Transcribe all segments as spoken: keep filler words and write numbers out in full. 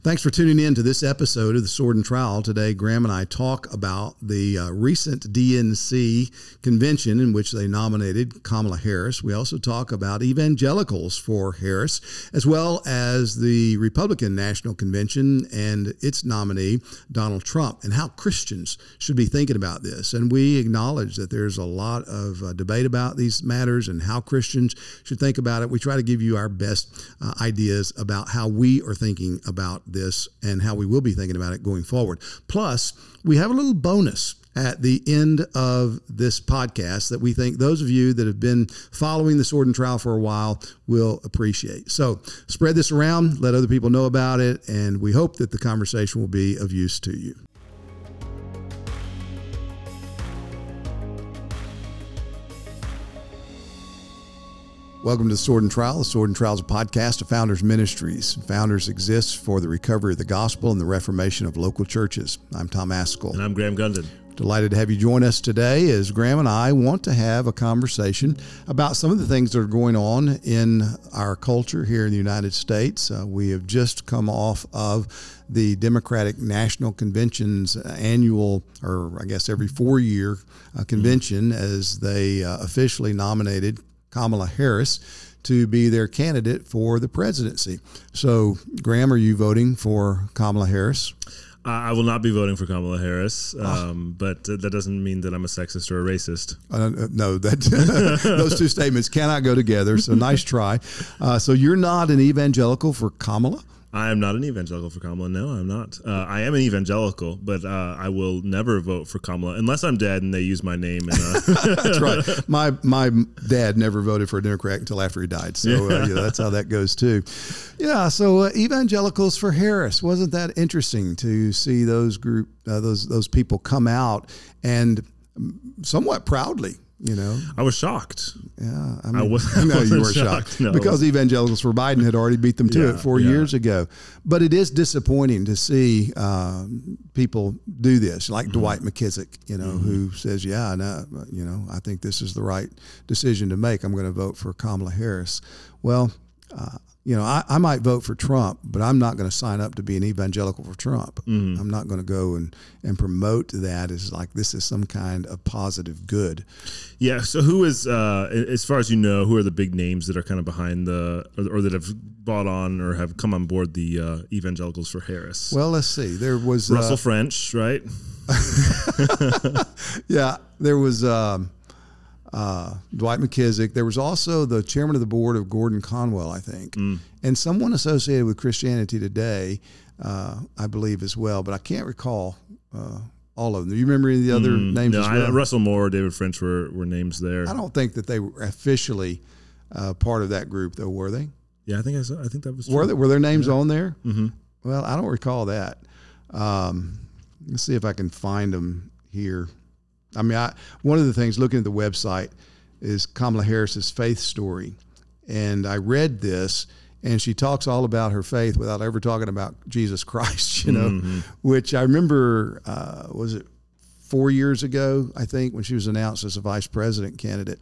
Thanks for tuning in to this episode of The Sword and Trowel. Today, Graham and I talk about the uh, recent D N C convention in which they nominated Kamala Harris. We also talk about evangelicals for Harris, as well as the Republican National Convention and its nominee, Donald Trump, and how Christians should be thinking about this. And we acknowledge that there's a lot of uh, debate about these matters and how Christians should think about it. We try to give you our best uh, ideas about how we are thinking about this and how we will be thinking about it going forward. Plus, we have a little bonus at the end of this podcast that we think those of you that have been following the Sword and Trowel for a while will appreciate. So spread this around, let other people know about it, and we hope that the conversation will be of use to you. Welcome to The Sword and Trowel. The Sword and Trowel is a podcast of Founders Ministries. Founders exists for the recovery of the gospel and the reformation of local churches. I'm Tom Askell. And I'm Graham Gundon. Delighted to have you join us today as Graham and I want to have a conversation about some of the things that are going on in our culture here in the United States. Uh, we have just come off of the Democratic National Convention's annual, or I guess every four-year uh, convention, mm-hmm. as they uh, officially nominated Kamala Harris to be their candidate for the presidency. So, Graham, are you voting for Kamala Harris? Uh, I will not be voting for Kamala Harris, um, oh. but uh, that doesn't mean that I'm a sexist or a racist. Uh, no, that those two statements cannot go together, so nice try. Uh, so you're not an evangelical for Kamala? I am not an evangelical for Kamala. No, I'm not. Uh, I am an evangelical, but uh, I will never vote for Kamala unless I'm dead and they use my name. In, uh... That's right. My my dad never voted for a Democrat until after he died. So uh, yeah, that's how that goes too. Yeah. So uh, evangelicals for Harris. Wasn't that interesting to see those group uh, those those people come out and somewhat proudly? You know, I was shocked. Yeah, I, mean, I was. I know I you were shocked, shocked no. because evangelicals for Biden had already beat them to yeah, it four yeah. years ago. But it is disappointing to see uh, people do this, like mm-hmm. Dwight McKissick, you know, mm-hmm. who says, "Yeah, no, you know, I think this is the right decision to make. I'm going to vote for Kamala Harris." Well. Uh, You know, I, I might vote for Trump, but I'm not going to sign up to be an evangelical for Trump. Mm-hmm. I'm not going to go and, and promote that as like this is some kind of positive good. Yeah. So who is, uh, as far as you know, who are the big names that are kind of behind the, or, or that have bought on or have come on board the uh, evangelicals for Harris? Well, let's see. There was Russell uh, French, right? yeah. There was um, Uh, Dwight McKissick. There was also the chairman of the board of Gordon Conwell, I think, mm. and someone associated with Christianity Today, uh, I believe as well, but I can't recall uh, all of them. Do you remember any of the other mm, names no, as well? I, Russell Moore, David French were, were names there. I don't think that they were officially uh, part of that group, though, were they? Yeah, I think I, saw, I think that was true. Were, they, were their names yeah. on there? Mm-hmm. Well, I don't recall that. Um, let's see if I can find them here. I mean, I, one of the things looking at the website is Kamala Harris's faith story. And I read this, and she talks all about her faith without ever talking about Jesus Christ, you know, mm-hmm. which I remember, uh, was it four years ago, I think, when she was announced as a vice president candidate,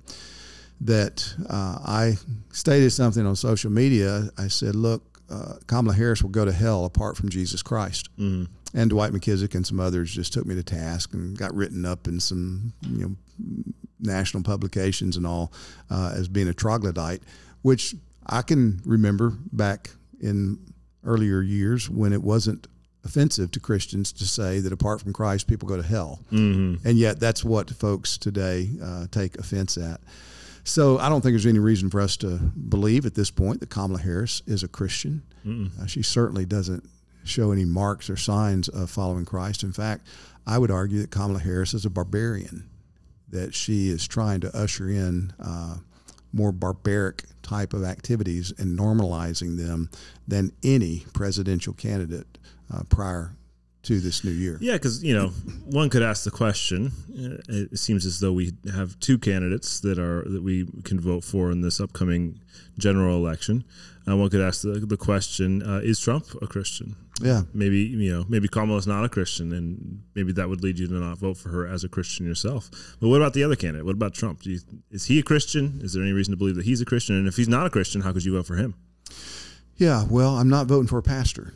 that uh, I stated something on social media. I said, look, uh, Kamala Harris will go to hell apart from Jesus Christ. Mm-hmm. And Dwight McKissick and some others just took me to task and got written up in some, you know, national publications and all uh, as being a troglodyte, which I can remember back in earlier years when it wasn't offensive to Christians to say that apart from Christ, people go to hell. Mm-hmm. And yet that's what folks today uh, take offense at. So I don't think there's any reason for us to believe at this point that Kamala Harris is a Christian. Uh, she certainly doesn't show any marks or signs of following Christ. In fact, I would argue that Kamala Harris is a barbarian, that she is trying to usher in uh, more barbaric type of activities and normalizing them than any presidential candidate uh, prior to this new year. Yeah, because, you know, one could ask the question, it seems as though we have two candidates that are that we can vote for in this upcoming general election. Uh, one could ask the, the question, uh, is Trump a Christian? Yeah. Maybe, you know, maybe Kamala's not a Christian, and maybe that would lead you to not vote for her as a Christian yourself. But what about the other candidate? What about Trump? Do you, is he a Christian? Is there any reason to believe that he's a Christian? And if he's not a Christian, how could you vote for him? Yeah, well, I'm not voting for a pastor.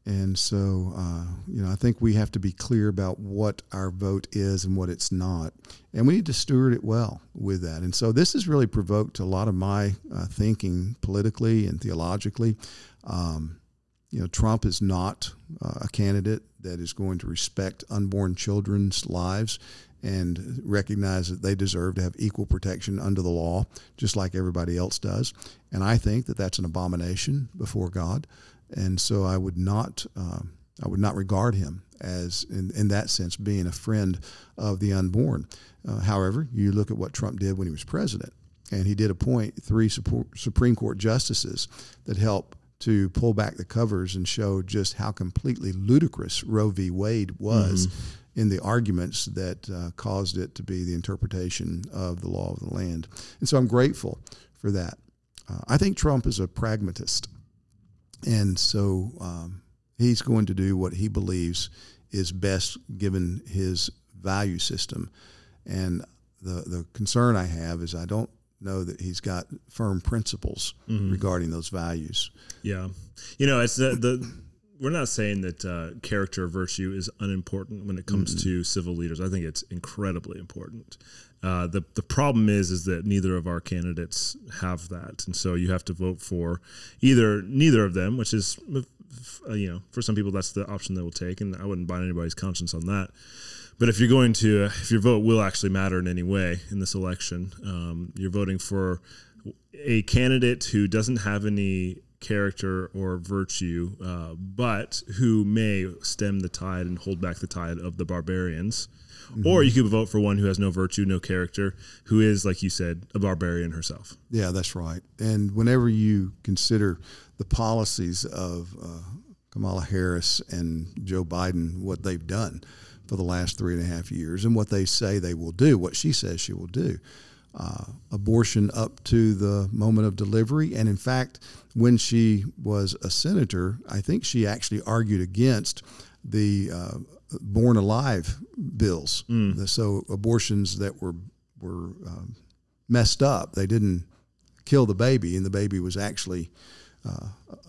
And so, uh, you know, I think we have to be clear about what our vote is and what it's not. And we need to steward it well with that. And so this has really provoked a lot of my uh, thinking politically and theologically. Um, you know, Trump is not uh, a candidate that is going to respect unborn children's lives and recognize that they deserve to have equal protection under the law, just like everybody else does. And I think that that's an abomination before God. And so I would not, um, I would not regard him as, in, in that sense, being a friend of the unborn. Uh, however, you look at what Trump did when he was president, and he did appoint three Supreme Court justices that helped to pull back the covers and show just how completely ludicrous Roe v. Wade was mm-hmm. in the arguments that uh, caused it to be the interpretation of the law of the land. And so I'm grateful for that. Uh, I think Trump is a pragmatist. And so um, he's going to do what he believes is best given his value system. And the the concern I have is I don't know that he's got firm principles mm-hmm. regarding those values. Yeah. You know, it's the, the we're not saying that uh, character or virtue is unimportant when it comes mm-hmm. to civil leaders. I think it's incredibly important. Uh, the the problem is is that neither of our candidates have that, and so you have to vote for either neither of them, which is uh, you know, for some people that's the option they will take, and I wouldn't bind anybody's conscience on that. But if you're going to, uh, if your vote will actually matter in any way in this election, um, you're voting for a candidate who doesn't have any character or virtue, uh, but who may stem the tide and hold back the tide of the barbarians. Mm-hmm. Or you could vote for one who has no virtue, no character, who is, like you said, a barbarian herself. Yeah, that's right. And whenever you consider the policies of uh, Kamala Harris and Joe Biden, what they've done for the last three and a half years and what they say they will do, what she says she will do, uh, abortion up to the moment of delivery. And in fact, when she was a senator, I think she actually argued against the uh, born alive bills. Mm. So abortions that were were um, messed up. They didn't kill the baby, and the baby was actually uh,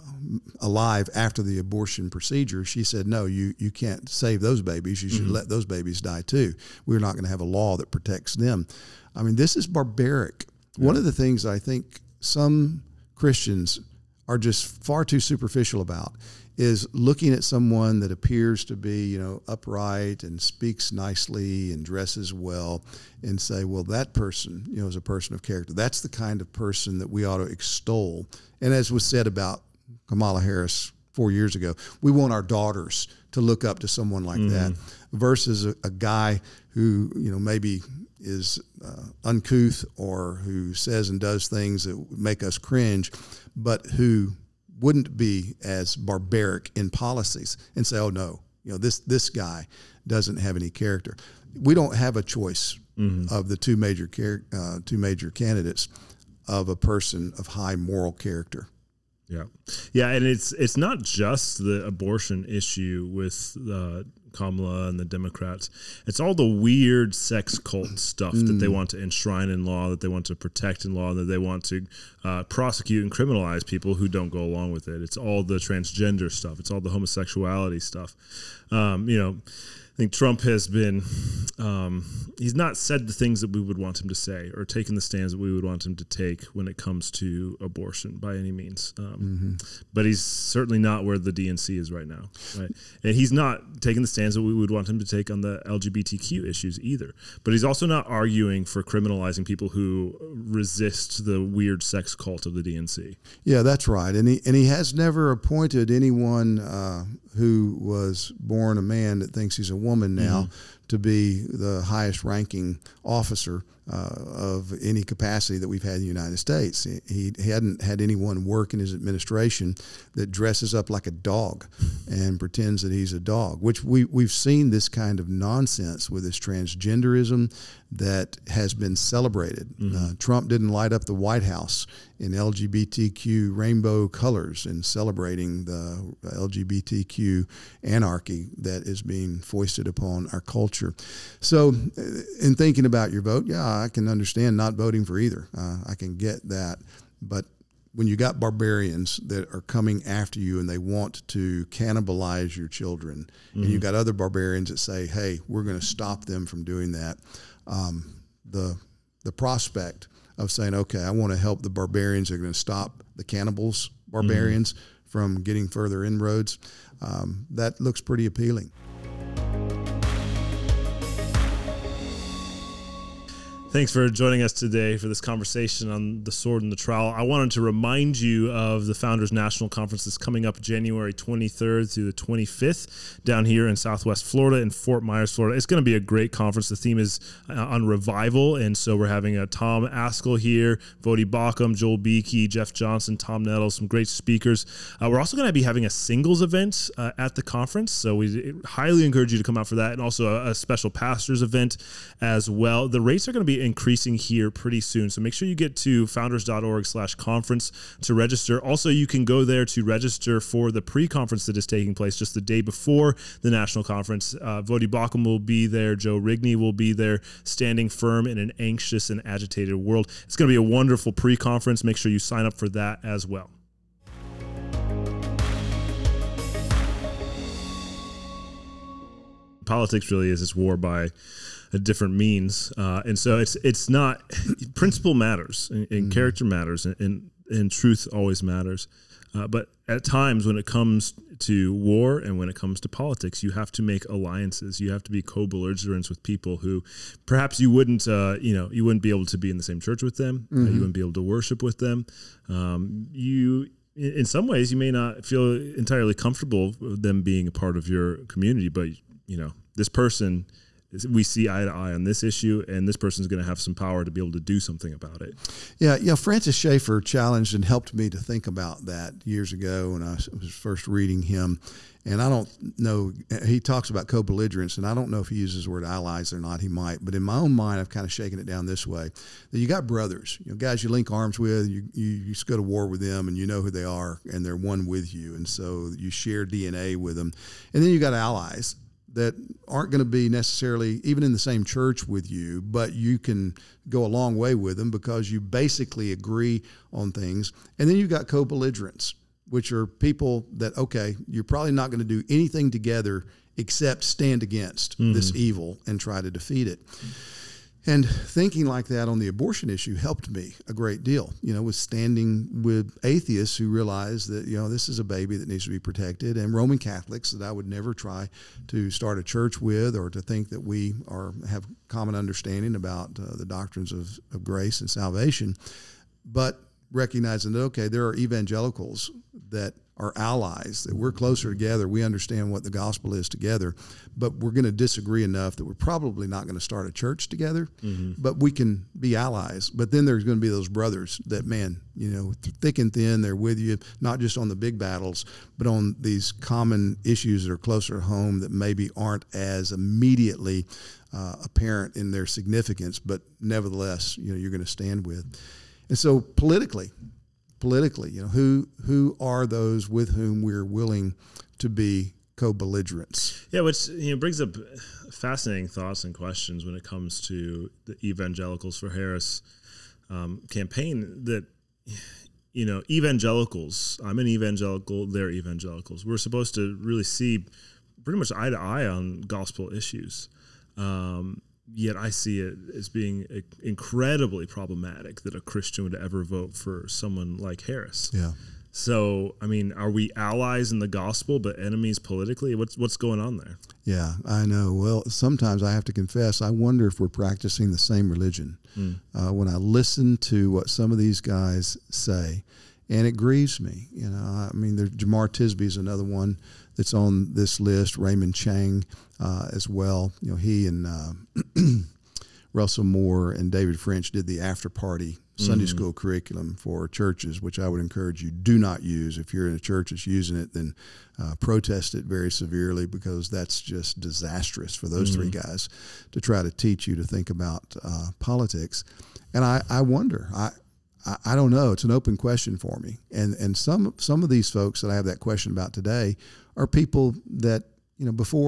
alive after the abortion procedure. She said, no, you, you can't save those babies. You should mm-hmm. let those babies die too. We're not going to have a law that protects them. I mean, this is barbaric. Yeah. One of the things I think some Christians are just far too superficial about is looking at someone that appears to be, you know, upright and speaks nicely and dresses well and say, well, that person, you know, is a person of character. That's the kind of person that we ought to extol. And as was said about Kamala Harris four years ago, we want our daughters to look up to someone like mm-hmm. that versus a, a guy who, you know, maybe is uh, uncouth or who says and does things that make us cringe, but who wouldn't be as barbaric in policies and say, oh no, you know, this, this guy doesn't have any character. We don't have a choice mm-hmm. of the two major, uh, two major candidates of a person of high moral character. Yeah. Yeah. And it's, it's not just the abortion issue with uh, Kamala and the Democrats. It's all the weird sex cult stuff mm. that they want to enshrine in law, that they want to protect in law, that they want to uh, prosecute and criminalize people who don't go along with it. It's all the transgender stuff. It's all the homosexuality stuff. Um, you know, I think Trump has been, um, he's not said the things that we would want him to say or taken the stands that we would want him to take when it comes to abortion by any means. Um, mm-hmm. But he's certainly not where the D N C is right now. Right? And he's not taking the stands that we would want him to take on the L G B T Q issues either. But he's also not arguing for criminalizing people who resist the weird sex cult of the D N C. Yeah, that's right. And he, and he has never appointed anyone uh, who was born a man that thinks he's a woman now mm-hmm. to be the highest ranking officer uh, of any capacity that we've had in the United States. He, he hadn't had anyone work in his administration that dresses up like a dog and pretends that he's a dog, which we, we've seen this kind of nonsense with this transgenderism that has been celebrated. Mm-hmm. Uh, Trump didn't light up the White House in L G B T Q rainbow colors in celebrating the L G B T Q anarchy that is being foisted upon our culture. So in thinking about your vote, yeah, I can understand not voting for either. Uh, I can get that. But when you got barbarians that are coming after you and they want to cannibalize your children, mm-hmm. and you got other barbarians that say, hey, we're going to stop them from doing that, um, the the prospect of saying, okay, I want to help the barbarians that are going to stop the cannibals, barbarians, mm-hmm. from getting further inroads, um, that looks pretty appealing. Thanks for joining us today for this conversation on the sword and the trowel. I wanted to remind you of the Founders National Conference that's coming up January twenty-third through the twenty-fifth down here in Southwest Florida in Fort Myers, Florida. It's going to be a great conference. The theme is uh, on revival, and so we're having a Tom Askell here, Vodi Bakum, Joel Beakey, Jeff Johnson, Tom Nettles, some great speakers. Uh, we're also going to be having a singles event uh, at the conference, so we highly encourage you to come out for that, and also a, a special pastors event as well. The rates are going to be increasing here pretty soon. So make sure you get to founders.org slash conference to register. Also, you can go there to register for the pre-conference that is taking place just the day before the national conference. Uh, Vodi Bakum will be there. Joe Rigney will be there, standing firm in an anxious and agitated world. It's going to be a wonderful pre-conference. Make sure you sign up for that as well. Politics really is this war by a different means, uh, and so it's it's not principle matters and, and mm. character matters and, and and truth always matters, uh, but at times when it comes to war and when it comes to politics, you have to make alliances. You have to be co-belligerents with people who perhaps you wouldn't uh, you know you wouldn't be able to be in the same church with them. Mm-hmm. Uh, you wouldn't be able to worship with them. Um, you. In some ways, you may not feel entirely comfortable with them being a part of your community, but you know this person. We see eye to eye on this issue, and this person is going to have some power to be able to do something about it. Yeah, you know, Francis Schaeffer challenged and helped me to think about that years ago when I was first reading him. And I don't know, he talks about co-belligerents, and I don't know if he uses the word allies or not. He might, but in my own mind, I've kind of shaken it down this way: that you got brothers, you know, guys you link arms with, you, you you just go to war with them, and you know who they are, and they're one with you, and so you share D N A with them. And then you got allies that aren't going to be necessarily even in the same church with you, but you can go a long way with them because you basically agree on things. And then you've got co-belligerents, which are people that, okay, you're probably not going to do anything together except stand against mm-hmm. this evil and try to defeat it. And thinking like that on the abortion issue helped me a great deal, you know, with standing with atheists who realize that, you know, this is a baby that needs to be protected, and Roman Catholics that I would never try to start a church with or to think that we are have common understanding about uh, the doctrines of, of grace and salvation, but recognizing that, okay, there are evangelicals that are allies, that we're closer together, we understand what the gospel is together, but we're going to disagree enough that we're probably not going to start a church together, mm-hmm. but we can be allies. But then there's going to be those brothers that, man, you know, thick and thin, they're with you, not just on the big battles, but on these common issues that are closer to home that maybe aren't as immediately uh, apparent in their significance, but nevertheless, you know, you're going to stand with. And so politically, politically, you know, who who are those with whom we're willing to be co-belligerents? Yeah, which you know brings up fascinating thoughts and questions when it comes to the Evangelicals for Harris um, campaign. That you know, evangelicals. I'm an evangelical. They're evangelicals. We're supposed to really see pretty much eye to eye on gospel issues. Um, Yet I see it as being incredibly problematic that a Christian would ever vote for someone like Harris. Yeah. So, I mean, are we allies in the gospel but enemies politically? What's what's going on there? Yeah, I know. Well, sometimes I have to confess, I wonder if we're practicing the same religion. Mm. Uh, when I listen to what some of these guys say, and it grieves me. You know, I mean, there, Jamar Tisby is another one that's on this list. Raymond Chang uh, as well. You know, he and uh, Russell Moore and David French did the after party Sunday mm-hmm. school curriculum for churches, which I would encourage you do not use. If you're in a church that's using it, then uh, protest it very severely, because that's just disastrous for those mm-hmm. three guys to try to teach you to think about uh, politics. And I, I wonder, I, I, I don't know. It's an open question for me. And and some some of these folks that I have that question about today are people that, you know, before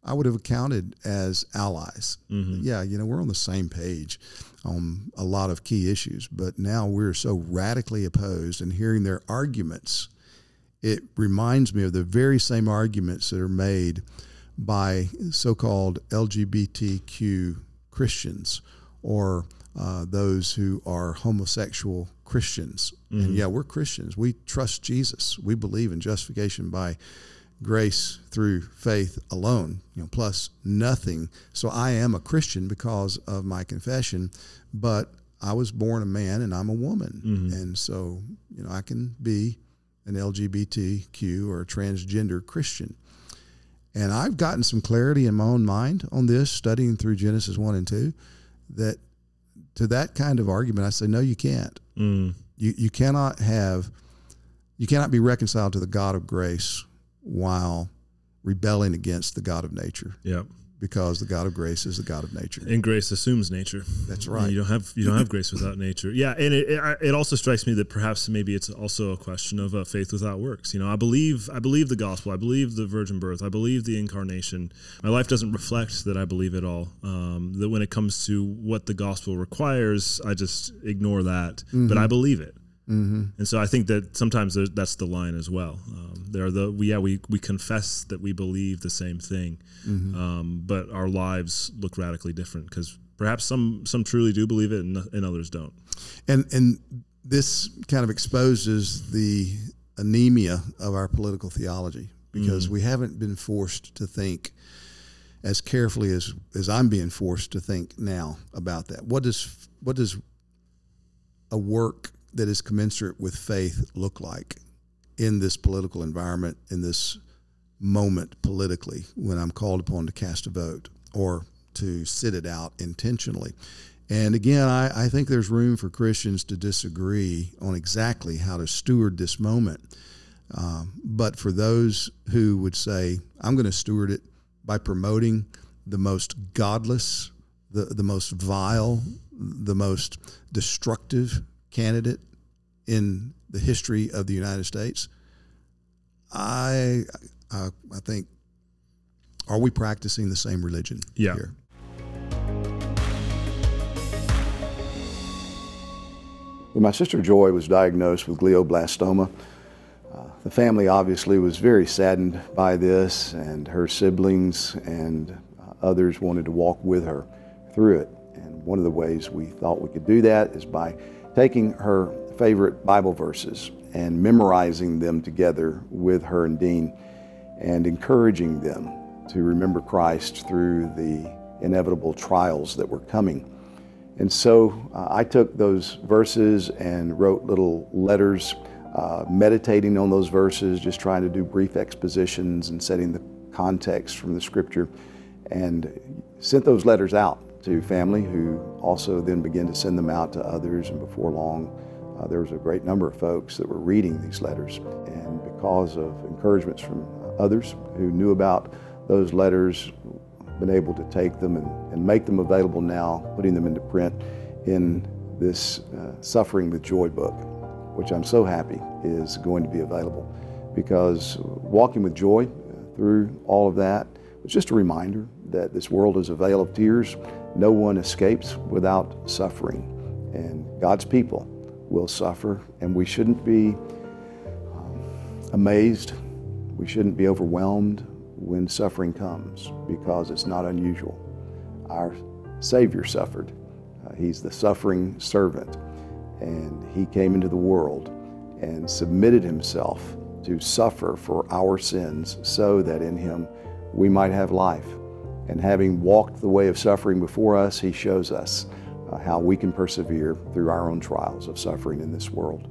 I would have counted as allies. Mm-hmm. Yeah, you know, we're on the same page on a lot of key issues, but now we're so radically opposed, and hearing their arguments, it reminds me of the very same arguments that are made by so-called L G B T Q Christians or uh, those who are homosexual Christians. Mm-hmm. And yeah, we're Christians. We trust Jesus. We believe in justification by grace through faith alone, you know, plus nothing. So I am a Christian because of my confession, but I was born a man and I'm a woman. Mm-hmm. And so, you know, I can be an L G B T Q or a transgender Christian. And I've gotten some clarity in my own mind on this, studying through Genesis one and two, that to that kind of argument, I say, no, you can't. Mm. You you cannot have, you cannot be reconciled to the God of grace while rebelling against the God of nature. Yep. Because the God of grace is the God of nature. And grace assumes nature. That's right. You don't have you don't have grace without nature. Yeah, and it, it it also strikes me that perhaps maybe it's also a question of uh, faith without works. You know, I believe I believe the gospel. I believe the virgin birth. I believe the incarnation. My life doesn't reflect that I believe it all. Um, that when it comes to what the gospel requires, I just ignore that. Mm-hmm. But I believe it. Mm-hmm. And so I think that sometimes that's the line as well. Um, there are the we, yeah we we confess that we believe the same thing, mm-hmm. um, but our lives look radically different because perhaps some some truly do believe it and, and others don't. And and this kind of exposes the anemia of our political theology because mm-hmm. we haven't been forced to think as carefully as as I'm being forced to think now about that. What does what does a work that is commensurate with faith look like in this political environment, in this moment politically, when I'm called upon to cast a vote or to sit it out intentionally? And again, I, I think there's room for Christians to disagree on exactly how to steward this moment. Um, but for those who would say, I'm going to steward it by promoting the most godless, the, the most vile, the most destructive candidate in the history of the United States, I, I, I think, are we practicing the same religion yeah. here? When my sister Joy was diagnosed with glioblastoma, uh, the family obviously was very saddened by this, and her siblings and uh, others wanted to walk with her through it. And one of the ways we thought we could do that is by taking her favorite Bible verses and memorizing them together with her and Dean and encouraging them to remember Christ through the inevitable trials that were coming. And so uh, I took those verses and wrote little letters, uh, meditating on those verses, just trying to do brief expositions and setting the context from the scripture, and sent those letters out to family who also then began to send them out to others. And before long, uh, there was a great number of folks that were reading these letters. And because of encouragements from others who knew about those letters, been able to take them and, and make them available now, putting them into print in this uh, Suffering with Joy book, which I'm so happy is going to be available, because walking with joy through all of that was just a reminder that this world is a vale of tears. No one escapes without suffering, and God's people will suffer, and we shouldn't be um, amazed. We shouldn't be overwhelmed when suffering comes, because it's not unusual. Our Savior suffered. Uh, he's the suffering servant, and He came into the world and submitted Himself to suffer for our sins so that in Him we might have life. And having walked the way of suffering before us, He shows us uh, how we can persevere through our own trials of suffering in this world.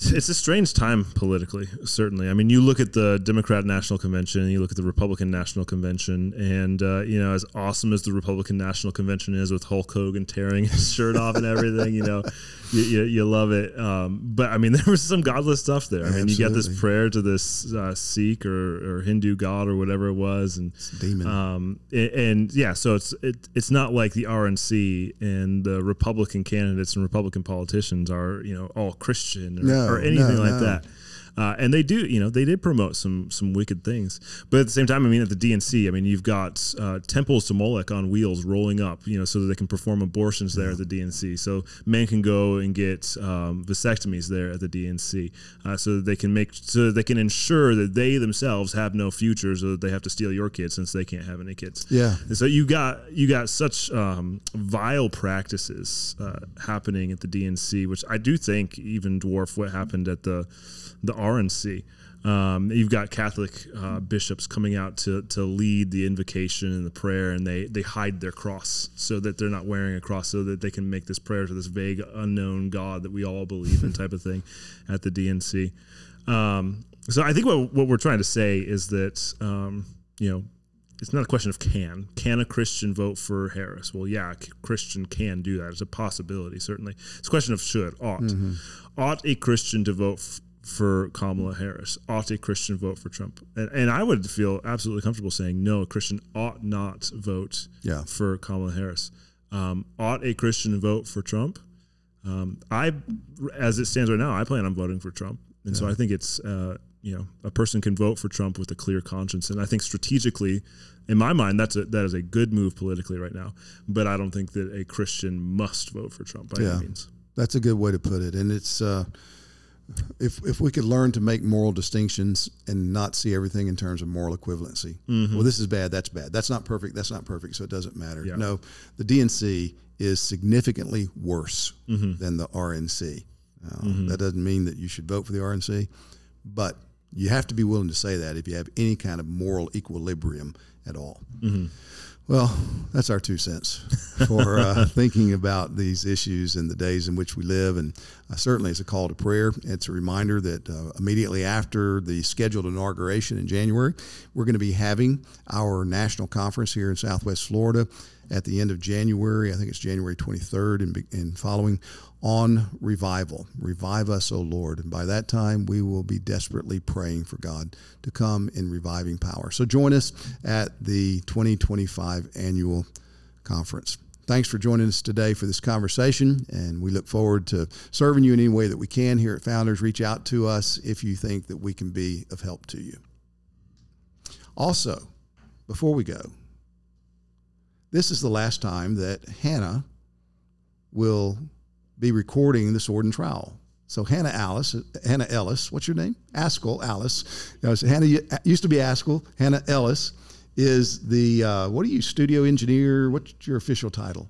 it's a strange time politically, certainly. I mean, you look at the Democrat National Convention, you look at the Republican National Convention, and, uh, you know, as awesome as the Republican National Convention is with Hulk Hogan tearing his shirt off and everything, you know, you, you, you love it. Um, but, I mean, there was some godless stuff there. I mean, Absolutely. You got this prayer to this uh, Sikh or, or Hindu god or whatever it was. And, demon. Um, and, and, yeah, so it's it, it's not like the R N C and the Republican candidates and Republican politicians are, you know, all Christian or, no, or anything no, like no. that. Uh, and they do, you know, they did promote some some wicked things. But at the same time, I mean, at the D N C, I mean, you've got uh, temples to Molech on wheels rolling up, you know, so that they can perform abortions there yeah. at the D N C. So men can go and get um, vasectomies there at the D N C, uh, so that they can make, so that they can ensure that they themselves have no future, so that they have to steal your kids since they can't have any kids. Yeah. And so you got you got such um, vile practices uh, happening at the D N C, which I do think even dwarf what happened at the the R N C. Um, you've got Catholic uh, bishops coming out to to lead the invocation and the prayer, and they they hide their cross so that they're not wearing a cross, so that they can make this prayer to this vague unknown God that we all believe in, type of thing, at the D N C. Um, so I think what what we're trying to say is that um, you know, it's not a question of can. Can a Christian vote for Harris? Well, yeah, a Christian can do that. It's a possibility, certainly. It's a question of should, ought. Mm-hmm. Ought a Christian to vote f- for Kamala Harris? Ought a Christian vote for Trump? And, and I would feel absolutely comfortable saying, no, a Christian ought not vote yeah. for Kamala Harris. Um, ought a Christian vote for Trump? Um, I, as it stands right now, I plan on voting for Trump. And yeah. so I think it's, uh, you know, a person can vote for Trump with a clear conscience. And I think strategically, in my mind, that's a, that is a good move politically right now. But I don't think that a Christian must vote for Trump by yeah. any means. That's a good way to put it. And it's, uh, if if we could learn to make moral distinctions and not see everything in terms of moral equivalency. Mm-hmm. Well, this is bad, that's bad. That's not perfect, that's not perfect, so it doesn't matter. Yeah. No, the D N C is significantly worse mm-hmm. than the R N C. Uh, mm-hmm. That doesn't mean that you should vote for the R N C, but you have to be willing to say that if you have any kind of moral equilibrium at all. Mm-hmm. Well, that's our two cents for uh, thinking about these issues in the days in which we live. And uh, certainly it's a call to prayer. It's a reminder that uh, immediately after the scheduled inauguration in January, we're going to be having our national conference here in Southwest Florida at the end of January. I think it's January twenty-third and, and following, on revival. Revive us, O Lord. And by that time, we will be desperately praying for God to come in reviving power. So join us at the twenty twenty-five annual conference. Thanks for joining us today for this conversation, and we look forward to serving you in any way that we can here at Founders. Reach out to us if you think that we can be of help to you. Also, before we go, this is the last time that Hannah will be recording the Sword and Trowel. So Hannah Alice, Hannah Ellis, what's your name? Askell Alice. You know, so Hannah used to be Askell. Hannah Ellis is the, uh, what are you, studio engineer? What's your official title?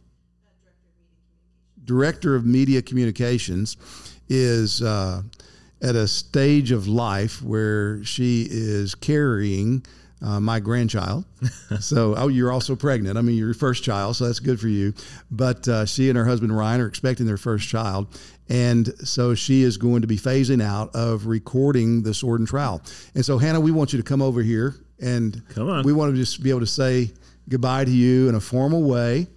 Director of Media Communications. Is uh, at a stage of life where she is carrying Uh, my grandchild. So, oh, you're also pregnant. I mean, you're your first child, so that's good for you. But uh, she and her husband, Ryan, are expecting their first child. And so she is going to be phasing out of recording the Sword and Trowel. And so, Hannah, we want you to come over here, and come on. We want to just be able to say goodbye to you in a formal way.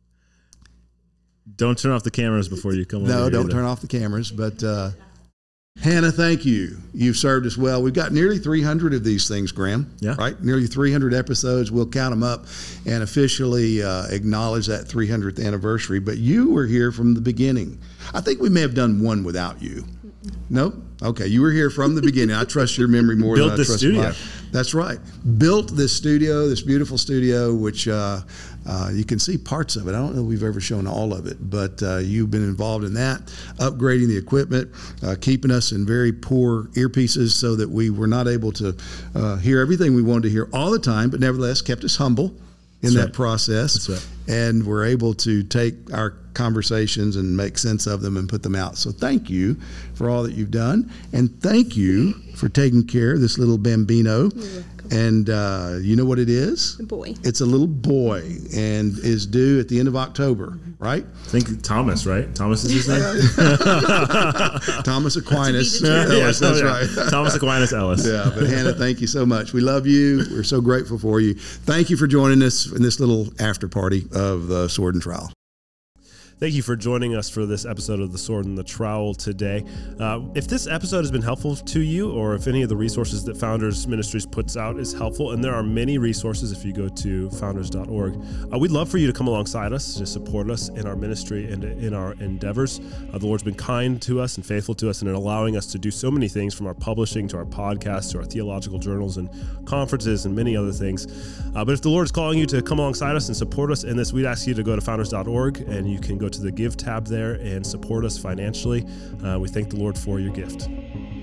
Don't turn off the cameras before you come no, over No, don't either. turn off the cameras. But uh, Hannah, thank you. You've served us well. We've got nearly three hundred of these things, Graham. Yeah. Right? Nearly three hundred episodes. We'll count them up and officially uh, acknowledge that three hundredth anniversary. But you were here from the beginning. I think we may have done one without you. Nope. Okay, you were here from the beginning. I trust your memory more Built than I this trust studio. mine. That's right. Built this studio, this beautiful studio, which uh, uh, you can see parts of it. I don't know if we've ever shown all of it, but uh, you've been involved in that, upgrading the equipment, uh, keeping us in very poor earpieces so that we were not able to uh, hear everything we wanted to hear all the time, but nevertheless kept us humble in That's that right. process. That's right. and we're able to take our conversations and make sense of them and put them out. So thank you for all that you've done, and thank you for taking care of this little bambino. And uh, you know what it is? A boy. It's a little boy, and is due at the end of October, right? I think Thomas, right? Thomas is his name? Thomas Aquinas Yeah, Ellis, that's yeah. right. Thomas Aquinas Ellis. Yeah, but Hannah, thank you so much. We love you. We're so grateful for you. Thank you for joining us in this little after party of the Sword and Trowel. Thank you for joining us for this episode of The Sword and the Trowel today. Uh, if this episode has been helpful to you, or if any of the resources that Founders Ministries puts out is helpful, and there are many resources if you go to founders dot org, uh, we'd love for you to come alongside us, to support us in our ministry and in our endeavors. Uh, the Lord's been kind to us and faithful to us, and in allowing us to do so many things, from our publishing to our podcasts to our theological journals and conferences and many other things. Uh, but if the Lord is calling you to come alongside us and support us in this, we'd ask you to go to founders dot org, and you can go to the Give tab there and support us financially. Uh, we thank the Lord for your gift.